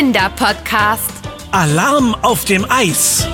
Kinderpodcast. Alarm auf dem Eis.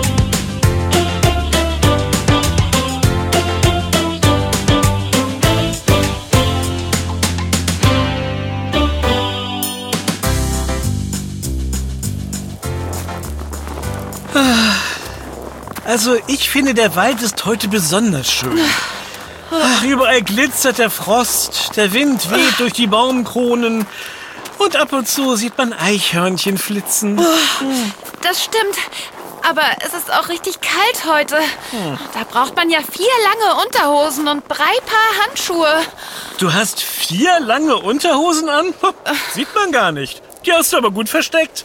Also ich finde, der Wald ist heute besonders schön. Überall glitzert der Frost, der Wind weht durch die Baumkronen und ab und zu sieht man Eichhörnchen flitzen. Das stimmt, aber es ist auch richtig kalt heute. Da braucht man ja 4 lange Unterhosen und 3 Paar Handschuhe. Du hast 4 lange Unterhosen an? Sieht man gar nicht. Die hast du aber gut versteckt.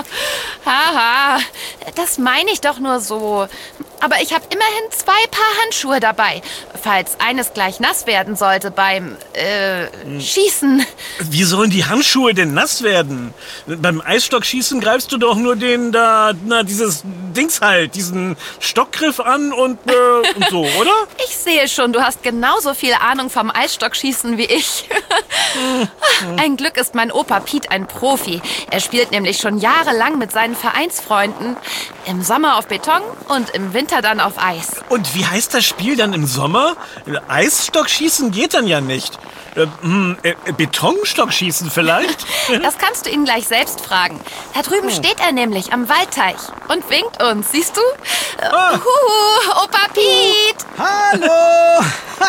Haha, das meine ich doch nur so. Aber ich habe immerhin 2 Paar Handschuhe dabei, falls eines gleich nass werden sollte beim Schießen. Wie sollen die Handschuhe denn nass werden? Beim Eisstockschießen greifst du doch nur dieses Dings halt, diesen Stockgriff an und so, oder? Ich sehe schon, du hast genauso viel Ahnung vom Eisstockschießen wie ich. Ein Glück ist mein Opa Piet ein Profi. Er spielt nämlich schon jahrelang mit seinen Vereinsfreunden. Im Sommer auf Beton und im Winter dann auf Eis. Und wie heißt das Spiel dann im Sommer? Eisstockschießen geht dann ja nicht. Betonstockschießen vielleicht? Das kannst du ihn gleich selbst fragen. Da drüben steht er nämlich am Waldteich und winkt uns. Siehst du? Opa Piet! Hallo!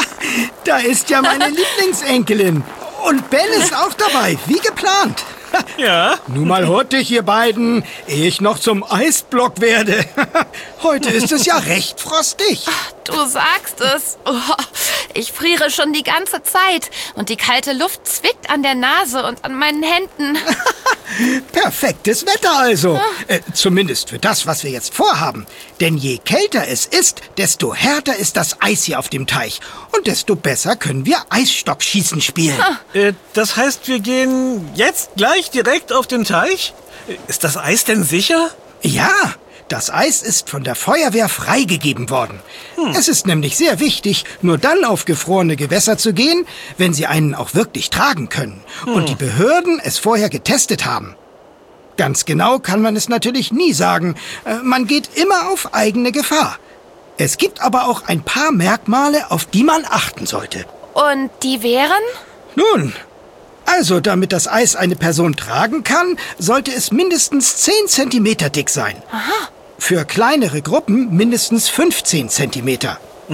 Da ist ja meine Lieblingsenkelin. Und Ben ist auch dabei, wie geplant. Ja. Nun mal hurtig, ihr beiden, ehe ich noch zum Eisblock werde. Heute ist es ja recht frostig. Du sagst es. Ich friere schon die ganze Zeit und die kalte Luft zwickt an der Nase und an meinen Händen. Perfektes Wetter also. Zumindest für das, was wir jetzt vorhaben. Denn je kälter es ist, desto härter ist das Eis hier auf dem Teich. Und desto besser können wir Eisstockschießen spielen. Das heißt, wir gehen jetzt gleich direkt auf den Teich? Ist das Eis denn sicher? Ja, das Eis ist von der Feuerwehr freigegeben worden. Es ist nämlich sehr wichtig, nur dann auf gefrorene Gewässer zu gehen, wenn sie einen auch wirklich tragen können und die Behörden es vorher getestet haben. Ganz genau kann man es natürlich nie sagen. Man geht immer auf eigene Gefahr. Es gibt aber auch ein paar Merkmale, auf die man achten sollte. Und die wären? Nun, also damit das Eis eine Person tragen kann, sollte es mindestens 10 Zentimeter dick sein. Aha. Für kleinere Gruppen mindestens 15 Zentimeter.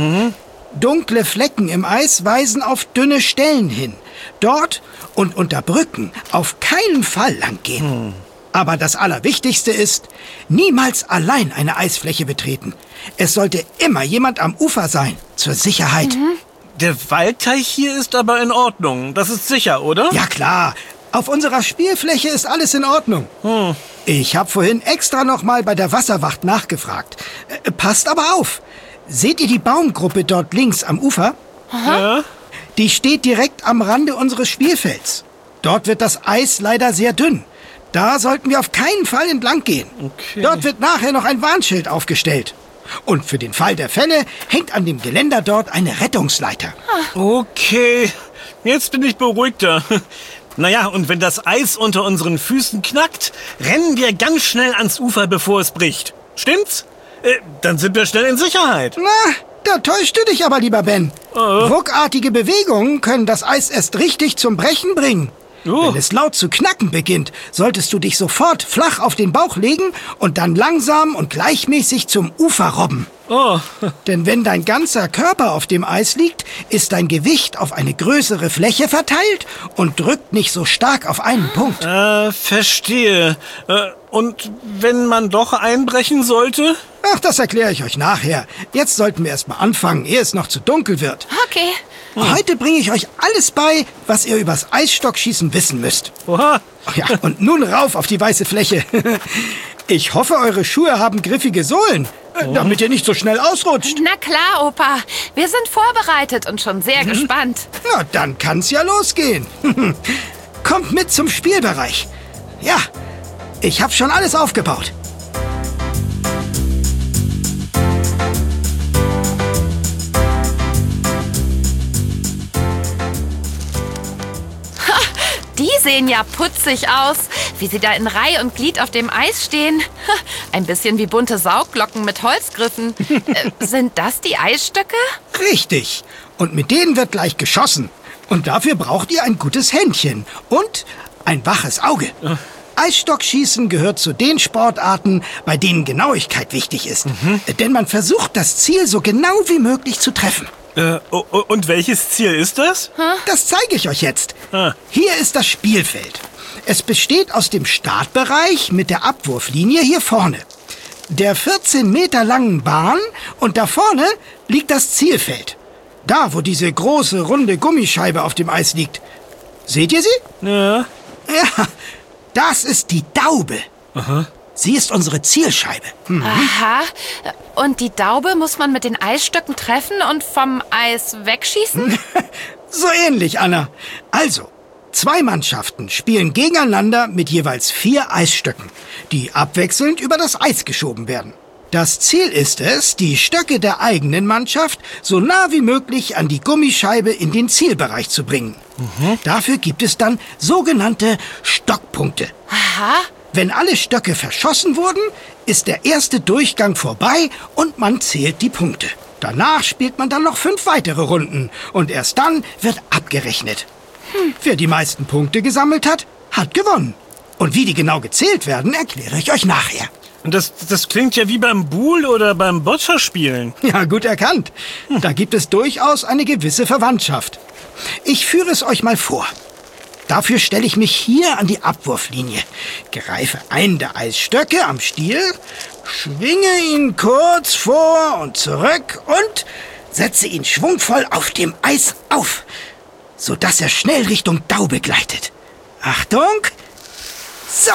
Dunkle Flecken im Eis weisen auf dünne Stellen hin. Dort und unter Brücken auf keinen Fall lang gehen. Aber das Allerwichtigste ist, niemals allein eine Eisfläche betreten. Es sollte immer jemand am Ufer sein, zur Sicherheit. Der Waldteich hier ist aber in Ordnung. Das ist sicher, oder? Ja klar, auf unserer Spielfläche ist alles in Ordnung. Ich habe vorhin extra noch mal bei der Wasserwacht nachgefragt. Passt aber auf. Seht ihr die Baumgruppe dort links am Ufer? Ja. Die steht direkt am Rande unseres Spielfelds. Dort wird das Eis leider sehr dünn. Da sollten wir auf keinen Fall entlang gehen. Okay. Dort wird nachher noch ein Warnschild aufgestellt. Und für den Fall der Fälle hängt an dem Geländer dort eine Rettungsleiter. Okay, jetzt bin ich beruhigter. Naja, und wenn das Eis unter unseren Füßen knackt, rennen wir ganz schnell ans Ufer, bevor es bricht. Stimmt's? Dann sind wir schnell in Sicherheit. Na, da täuschst du dich aber, lieber Ben. Ruckartige Bewegungen können das Eis erst richtig zum Brechen bringen. Wenn es laut zu knacken beginnt, solltest du dich sofort flach auf den Bauch legen und dann langsam und gleichmäßig zum Ufer robben. Denn wenn dein ganzer Körper auf dem Eis liegt, ist dein Gewicht auf eine größere Fläche verteilt und drückt nicht so stark auf einen Punkt. Verstehe. Und wenn man doch einbrechen sollte? Ach, das erkläre ich euch nachher. Jetzt sollten wir erst mal anfangen, ehe es noch zu dunkel wird. Okay. Heute bringe ich euch alles bei, was ihr übers Eisstockschießen wissen müsst. Oha. Ach ja, und nun rauf auf die weiße Fläche. Ich hoffe, eure Schuhe haben griffige Sohlen, damit ihr nicht so schnell ausrutscht. Na klar, Opa. Wir sind vorbereitet und schon sehr gespannt. Na, dann kann's ja losgehen. Kommt mit zum Spielbereich. Ja, ich habe schon alles aufgebaut. Die sehen ja putzig aus. wie sie da in Reih und Glied auf dem Eis stehen. Ein bisschen wie bunte Saugglocken mit Holzgriffen. Sind das die Eisstöcke? Richtig. Und mit denen wird gleich geschossen. Und dafür braucht ihr ein gutes Händchen und ein waches Auge. Eisstockschießen gehört zu den Sportarten, bei denen Genauigkeit wichtig ist. Denn man versucht, das Ziel so genau wie möglich zu treffen. Und welches Ziel ist das? Das zeige ich euch jetzt. Hier ist das Spielfeld. Es besteht aus dem Startbereich mit der Abwurflinie hier vorne, der 14 Meter langen Bahn und da vorne liegt das Zielfeld. Da, wo diese große, runde Gummischeibe auf dem Eis liegt. Seht ihr sie? Ja. Ja, das ist die Daube. Aha. Sie ist unsere Zielscheibe. Aha. Und die Daube muss man mit den Eisstöcken treffen und vom Eis wegschießen? So ähnlich, Anna. Also, 2 Mannschaften spielen gegeneinander mit jeweils 4 Eisstöcken, die abwechselnd über das Eis geschoben werden. Das Ziel ist es, die Stöcke der eigenen Mannschaft so nah wie möglich an die Gummischeibe in den Zielbereich zu bringen. Dafür gibt es dann sogenannte Stockpunkte. Aha. Wenn alle Stöcke verschossen wurden, ist der erste Durchgang vorbei und man zählt die Punkte. Danach spielt man dann noch 5 weitere Runden und erst dann wird abgerechnet. Wer die meisten Punkte gesammelt hat, hat gewonnen. Und wie die genau gezählt werden, erkläre ich euch nachher. Und das klingt ja wie beim Buhl oder beim Boccia-Spielen. Ja, gut erkannt. Da gibt es durchaus eine gewisse Verwandtschaft. Ich führe es euch mal vor. Dafür stelle ich mich hier an die Abwurflinie, greife einen der Eisstöcke am Stiel, schwinge ihn kurz vor und zurück und setze ihn schwungvoll auf dem Eis auf, sodass er schnell Richtung Daube gleitet. Achtung! So.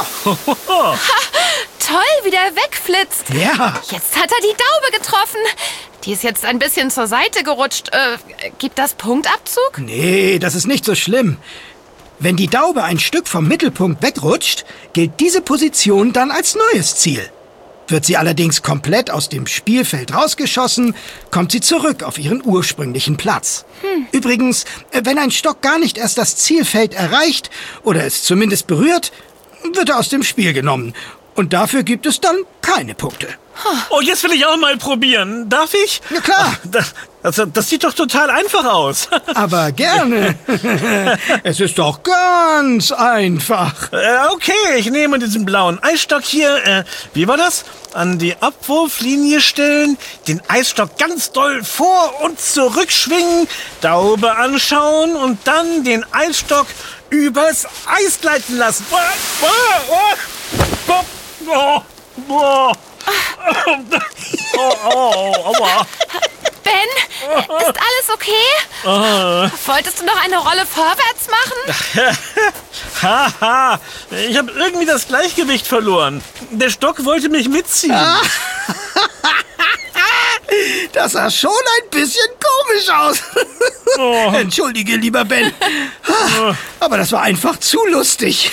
Toll, wie der wegflitzt. Ja. Jetzt hat er die Daube getroffen. Die ist jetzt ein bisschen zur Seite gerutscht. Gibt das Punktabzug? Nee, das ist nicht so schlimm. Wenn die Daube ein Stück vom Mittelpunkt wegrutscht, gilt diese Position dann als neues Ziel. Wird sie allerdings komplett aus dem Spielfeld rausgeschossen, kommt sie zurück auf ihren ursprünglichen Platz. Übrigens, wenn ein Stock gar nicht erst das Zielfeld erreicht oder es zumindest berührt, wird er aus dem Spiel genommen. Und dafür gibt es dann keine Punkte. Oh, jetzt will ich auch mal probieren. Darf ich? Ja, klar. Das sieht doch total einfach aus. Aber gerne. Es ist doch ganz einfach. Okay, ich nehme diesen blauen Eisstock hier. Wie war das? An die Abwurflinie stellen, den Eisstock ganz doll vor- und zurückschwingen, Daube anschauen und dann den Eisstock übers Eis gleiten lassen. Aua. Ben, ist alles okay? Wolltest du noch eine Rolle vorwärts machen? Haha, ich habe irgendwie das Gleichgewicht verloren. Der Stock wollte mich mitziehen. Das sah schon ein bisschen komisch aus. Entschuldige, lieber Ben. Aber das war einfach zu lustig.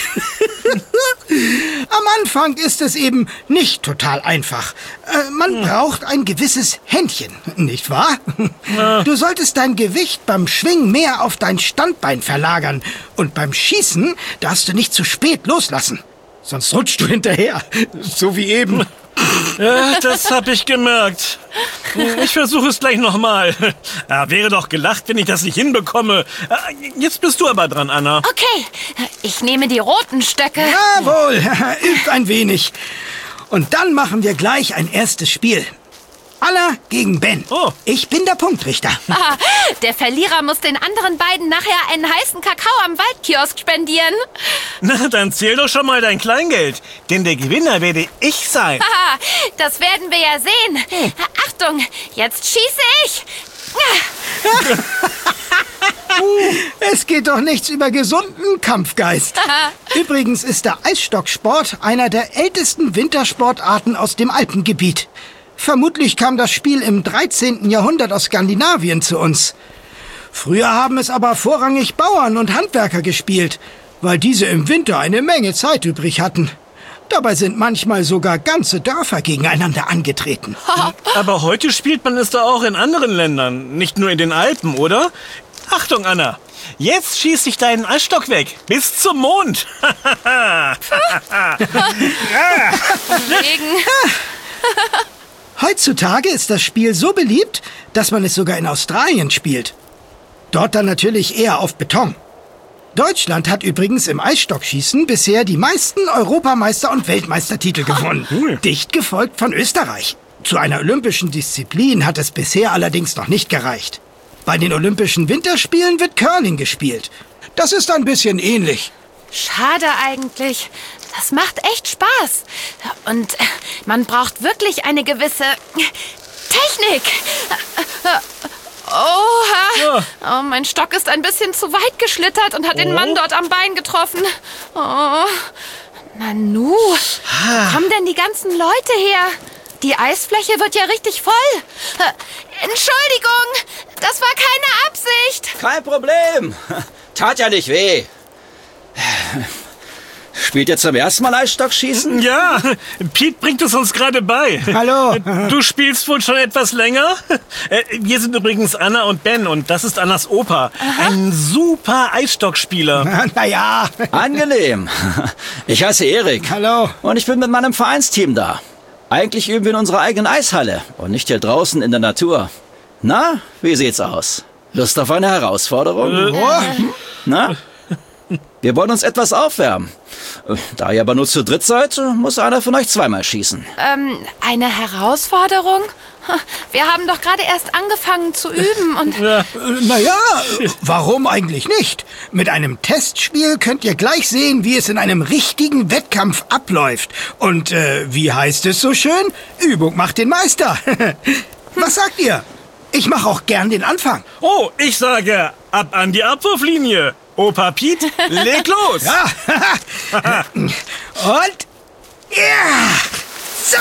Am Anfang ist es eben nicht total einfach. Man braucht ein gewisses Händchen, nicht wahr? Du solltest dein Gewicht beim Schwingen mehr auf dein Standbein verlagern. Und beim Schießen darfst du nicht zu spät loslassen. Sonst rutschst du hinterher, so wie eben. Ja, das hab ich gemerkt. Ich versuche es gleich nochmal. Ja, wäre doch gelacht, wenn ich das nicht hinbekomme. Jetzt bist du aber dran, Anna. Okay, ich nehme die roten Stöcke. Jawohl, übt ein wenig. Und dann machen wir gleich ein erstes Spiel. Anna gegen Ben. Oh. Ich bin der Punktrichter. Der Verlierer muss den anderen beiden nachher einen heißen Kakao am Waldkiosk spendieren. Na, dann zähl doch schon mal dein Kleingeld. Denn der Gewinner werde ich sein. Das werden wir ja sehen. Achtung, jetzt schieße ich. Es geht doch nichts über gesunden Kampfgeist. Übrigens ist der Eisstocksport einer der ältesten Wintersportarten aus dem Alpengebiet. Vermutlich kam das Spiel im 13. Jahrhundert aus Skandinavien zu uns. Früher haben es aber vorrangig Bauern und Handwerker gespielt, weil diese im Winter eine Menge Zeit übrig hatten. Dabei sind manchmal sogar ganze Dörfer gegeneinander angetreten. Aber heute spielt man es doch auch in anderen Ländern, nicht nur in den Alpen, oder? Achtung, Anna. Jetzt schieß ich deinen Eisstock weg. Bis zum Mond. Wegen. Heutzutage ist das Spiel so beliebt, dass man es sogar in Australien spielt. Dort dann natürlich eher auf Beton. Deutschland hat übrigens im Eisstockschießen bisher die meisten Europameister- und Weltmeistertitel gewonnen. Dicht gefolgt von Österreich. Zu einer olympischen Disziplin hat es bisher allerdings noch nicht gereicht. Bei den Olympischen Winterspielen wird Curling gespielt. Das ist ein bisschen ähnlich. Schade eigentlich. Das macht echt Spaß. Und man braucht wirklich eine gewisse Technik. Oha! Oh, mein Stock ist ein bisschen zu weit geschlittert und hat den Mann dort am Bein getroffen. Oh. Nanu, wo kommen denn die ganzen Leute her? Die Eisfläche wird ja richtig voll. Entschuldigung, das war keine Absicht. Kein Problem. Tat ja nicht weh. Spielt ihr zum ersten Mal Eisstockschießen? Ja, Pete bringt es uns gerade bei. Hallo. Du spielst wohl schon etwas länger? Wir sind übrigens Anna und Ben und das ist Annas Opa. Ein super Eisstockspieler. Naja. Angenehm. Ich heiße Erik. Hallo. Und ich bin mit meinem Vereinsteam da. Eigentlich üben wir in unserer eigenen Eishalle und nicht hier draußen in der Natur. Na, wie sieht's aus? Lust auf eine Herausforderung? Na? Wir wollen uns etwas aufwärmen. Da ihr aber nur zu dritt seid, muss einer von euch zweimal schießen. Eine Herausforderung? Wir haben doch gerade erst angefangen zu üben und... Naja, warum eigentlich nicht? Mit einem Testspiel könnt ihr gleich sehen, wie es in einem richtigen Wettkampf abläuft. Und wie heißt es so schön? Übung macht den Meister. Was sagt ihr? Ich mache auch gern den Anfang. Oh, ich sage, ab an die Abwurflinie. Opa Pete, leg los. Ja. Und... Ja! So!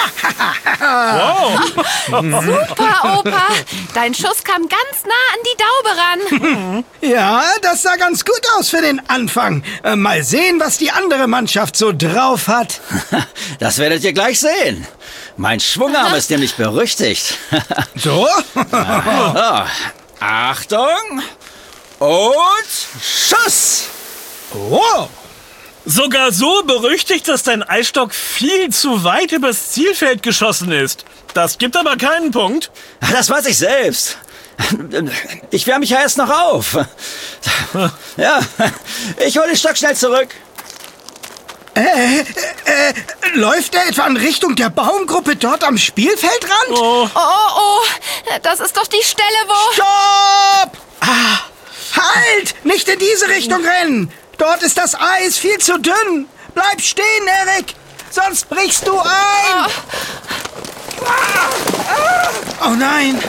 Wow. Super, Opa! Dein Schuss kam ganz nah an die Daube ran. Ja, das sah ganz gut aus für den Anfang. Mal sehen, was die andere Mannschaft so drauf hat. Das werdet ihr gleich sehen. Mein Schwungarm ist nämlich berüchtigt. So? So, Achtung und Schuss! Oh! Sogar so berüchtigt, dass dein Eisstock viel zu weit übers Zielfeld geschossen ist. Das gibt aber keinen Punkt. Das weiß ich selbst. Ich wärme mich ja erst noch auf. Ja, ich hole den Stock schnell zurück. Läuft er etwa in Richtung der Baumgruppe dort am Spielfeldrand? Oh, das ist doch die Stelle, wo... Stopp! Halt! Nicht in diese Richtung rennen! Dort ist das Eis viel zu dünn. Bleib stehen, Erik, sonst brichst du ein. Oh nein.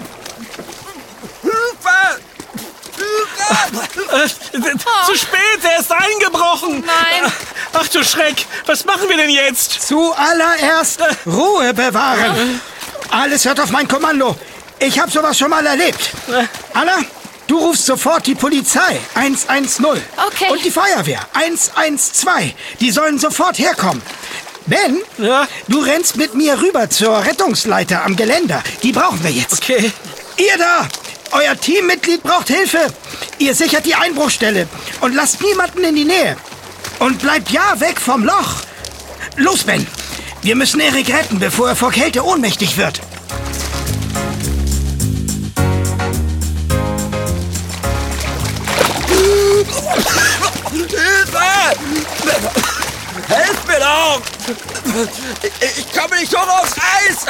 Zu spät, er ist eingebrochen. Nein. Ach du Schreck, was machen wir denn jetzt? Zuallererst Ruhe bewahren. Alles hört auf mein Kommando. Ich habe sowas schon mal erlebt. Anna, du rufst sofort die Polizei, 110. Okay. Und die Feuerwehr, 112. Die sollen sofort herkommen. Ben, Ja? du rennst mit mir rüber zur Rettungsleiter am Geländer. Die brauchen wir jetzt. Okay. Ihr da, euer Teammitglied braucht Hilfe. Ihr sichert die Einbruchstelle und lasst niemanden in die Nähe. Und bleibt ja weg vom Loch. Los, Ben. Wir müssen Erik retten, bevor er vor Kälte ohnmächtig wird. Hilfe! Helft mir doch! Ich komme nicht hoch aufs Eis!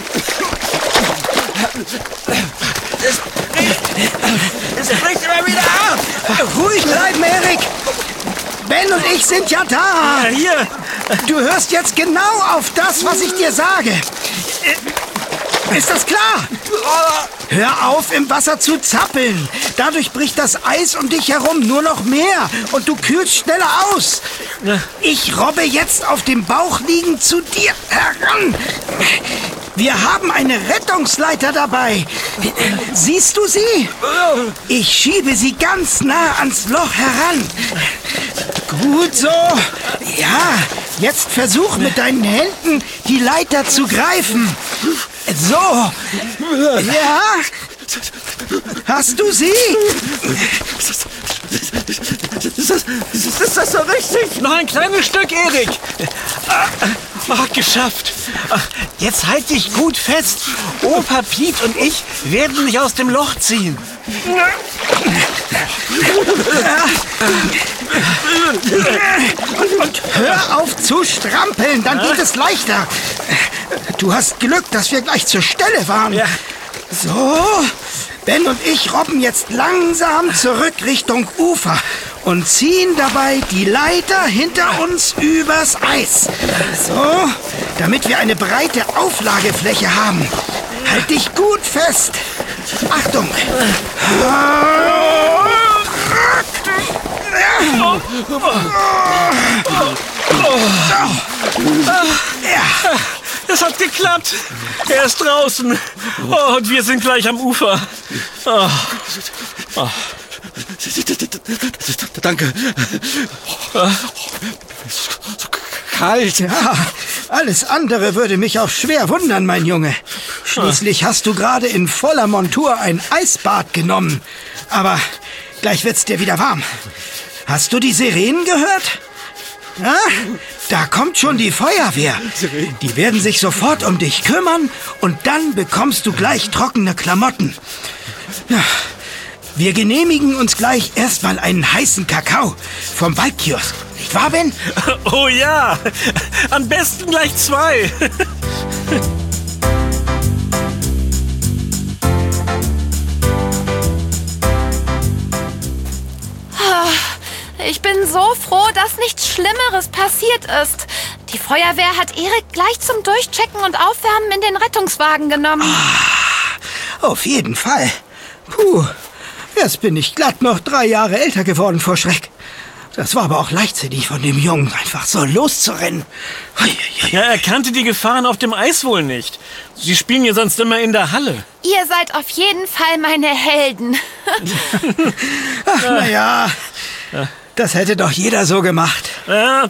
Es bricht immer wieder ab! Ruhig bleiben, Erik. Ben und ich sind ja da. Ja, hier. Du hörst jetzt genau auf das, was ich dir sage. Ist das klar? Hör auf, im Wasser zu zappeln. Dadurch bricht das Eis um dich herum nur noch mehr und du kühlst schneller aus. Ich robbe jetzt auf dem Bauch liegend zu dir heran. Wir haben eine Rettungsleiter dabei. Siehst du sie? Ich schiebe sie ganz nah ans Loch heran. Gut so. Ja, jetzt versuch mit deinen Händen die Leiter zu greifen. So. Ja. Hast du sie? Ist das so richtig? Noch ein kleines Stück, Erik. Geschafft. Jetzt halt dich gut fest. Opa Piet und ich werden dich aus dem Loch ziehen. Und hör auf zu strampeln, dann geht es leichter. Du hast Glück, dass wir gleich zur Stelle waren. Ja. So, Ben und ich robben jetzt langsam zurück Richtung Ufer und ziehen dabei die Leiter hinter uns übers Eis. So, damit wir eine breite Auflagefläche haben. Halt dich gut fest. Achtung. Ja. Es hat geklappt. Er ist draußen. Und wir sind gleich am Ufer. Danke. Kalt. Ja, alles andere würde mich auch schwer wundern, mein Junge. Schließlich hast du gerade in voller Montur ein Eisbad genommen. Aber gleich wird's dir wieder warm. Hast du die Sirenen gehört? Ja? Da kommt schon die Feuerwehr. Die werden sich sofort um dich kümmern und dann bekommst du gleich trockene Klamotten. Ja. Wir genehmigen uns gleich erstmal einen heißen Kakao vom Waldkiosk. Nicht wahr, Ben? Oh ja, am besten gleich 2. Ich bin so froh, dass nichts Schlimmeres passiert ist. Die Feuerwehr hat Erik gleich zum Durchchecken und Aufwärmen in den Rettungswagen genommen. Auf jeden Fall. Puh, jetzt bin ich glatt noch 3 Jahre älter geworden vor Schreck. Das war aber auch leichtsinnig von dem Jungen, einfach so loszurennen. Ja, er kannte die Gefahren auf dem Eis wohl nicht. Sie spielen ja sonst immer in der Halle. Ihr seid auf jeden Fall meine Helden. Ach, naja, das hätte doch jeder so gemacht. Ja.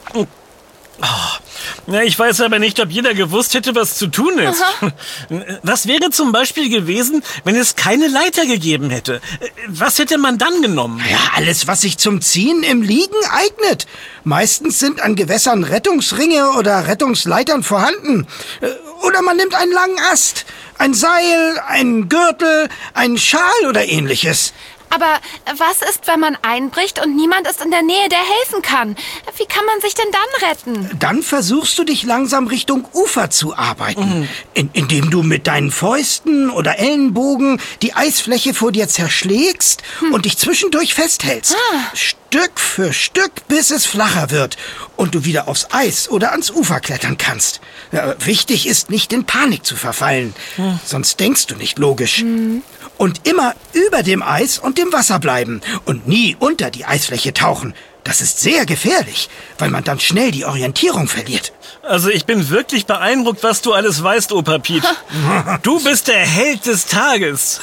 Ja, ich weiß aber nicht, ob jeder gewusst hätte, was zu tun ist. Aha. Was wäre zum Beispiel gewesen, wenn es keine Leiter gegeben hätte? Was hätte man dann genommen? Ja, alles, was sich zum Ziehen im Liegen eignet. Meistens sind an Gewässern Rettungsringe oder Rettungsleitern vorhanden. Oder man nimmt einen langen Ast, ein Seil, einen Gürtel, einen Schal oder ähnliches. Aber was ist, wenn man einbricht und niemand ist in der Nähe, der helfen kann? Wie kann man sich denn dann retten? Dann versuchst du dich langsam Richtung Ufer zu arbeiten, indem du mit deinen Fäusten oder Ellenbogen die Eisfläche vor dir zerschlägst und dich zwischendurch festhältst. Stück für Stück, bis es flacher wird und du wieder aufs Eis oder ans Ufer klettern kannst. Wichtig ist, nicht in Panik zu verfallen, sonst denkst du nicht logisch. Und immer über dem Eis und dem Wasser bleiben und nie unter die Eisfläche tauchen. Das ist sehr gefährlich, weil man dann schnell die Orientierung verliert. Also ich bin wirklich beeindruckt, was du alles weißt, Opa Piet. Du bist der Held des Tages.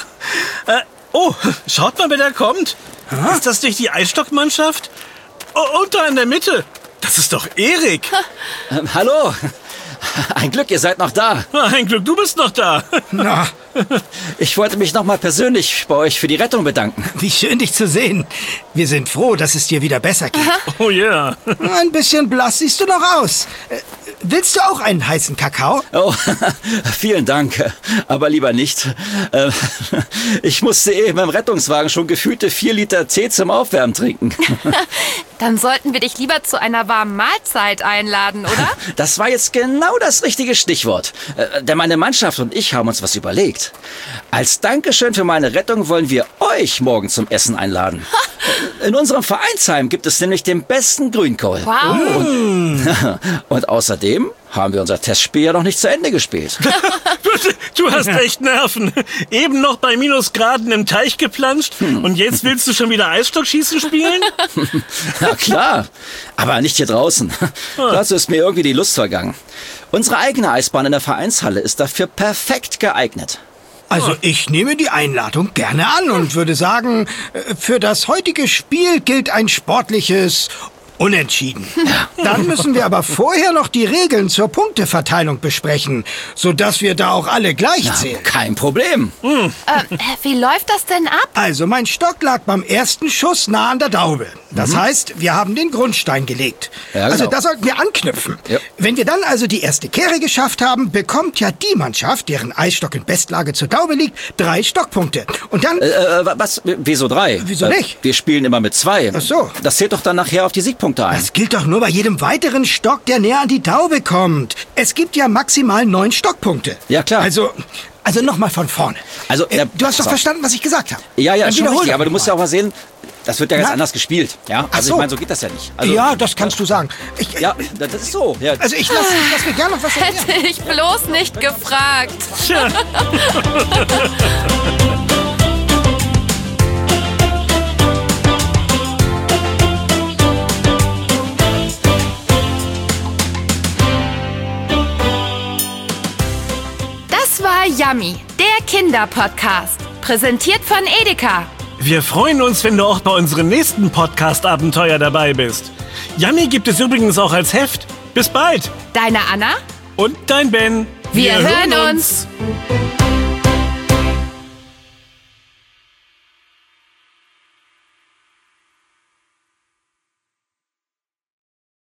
Schaut mal, wer da kommt. Ist das nicht die Eisstockmannschaft? Und da in der Mitte. Das ist doch Erik. Hallo. Ein Glück, ihr seid noch da. Ein Glück, du bist noch da. Na, Ich wollte mich nochmal persönlich bei euch für die Rettung bedanken. wie schön, dich zu sehen. Wir sind froh, dass es dir wieder besser geht. Oh ja. Ein bisschen blass siehst du noch aus. Willst du auch einen heißen Kakao? Oh, vielen Dank, aber lieber nicht. Ich musste eben im Rettungswagen schon gefühlte 4 Liter Tee zum Aufwärmen trinken. Dann sollten wir dich lieber zu einer warmen Mahlzeit einladen, oder? Das war jetzt genau das richtige Stichwort. Denn meine Mannschaft und ich haben uns was überlegt. Als Dankeschön für meine Rettung wollen wir euch morgen zum Essen einladen. In unserem Vereinsheim gibt es nämlich den besten Grünkohl. Wow. Und außerdem haben wir unser Testspiel ja noch nicht zu Ende gespielt. Du hast echt Nerven. Eben noch bei Minusgraden im Teich geplanscht und jetzt willst du schon wieder Eisstockschießen spielen? Na klar, aber nicht hier draußen. Dazu ist mir irgendwie die Lust vergangen. Unsere eigene Eisbahn in der Vereinshalle ist dafür perfekt geeignet. Also ich nehme die Einladung gerne an und würde sagen, für das heutige Spiel gilt ein sportliches Unentschieden. Dann müssen wir aber vorher noch die Regeln zur Punkteverteilung besprechen, sodass wir da auch alle gleich zählen. Kein Problem. Wie läuft das denn ab? Also, mein Stock lag beim ersten Schuss nah an der Daube. Das heißt, wir haben den Grundstein gelegt. Ja, genau. Also, da sollten wir anknüpfen. Ja. Wenn wir dann also die erste Kehre geschafft haben, bekommt ja die Mannschaft, deren Eisstock in Bestlage zur Daube liegt, 3 Stockpunkte. Und dann... Was? Wieso 3? Wieso nicht? Wir spielen immer mit 2. Ach so. Das zählt doch dann nachher auf die Siegpunkte ein. Das gilt doch nur bei jedem weiteren Stock, der näher an die Daube kommt. Es gibt ja maximal 9 Stockpunkte. Ja, klar. Also nochmal von vorne. Also, du hast doch verstanden, was ich gesagt habe. Ja, Dann schon wiederhol richtig, doch aber du musst ja auch mal sehen, das wird ja ganz Na? anders gespielt. Ja? Ach Also so. ich meine, so geht das ja nicht. Also, Ja, das kannst du sagen. Ja, das ist so. Ja. Also ich lass mir gerne noch was erklären. Hätte ich bloß nicht gefragt. Tja. Das war Yummy, der Kinderpodcast. Präsentiert von Edeka. Wir freuen uns, wenn du auch bei unserem nächsten Podcast-Abenteuer dabei bist. Yummy gibt es übrigens auch als Heft. Bis bald. Deine Anna? Und dein Ben. Wir hören uns.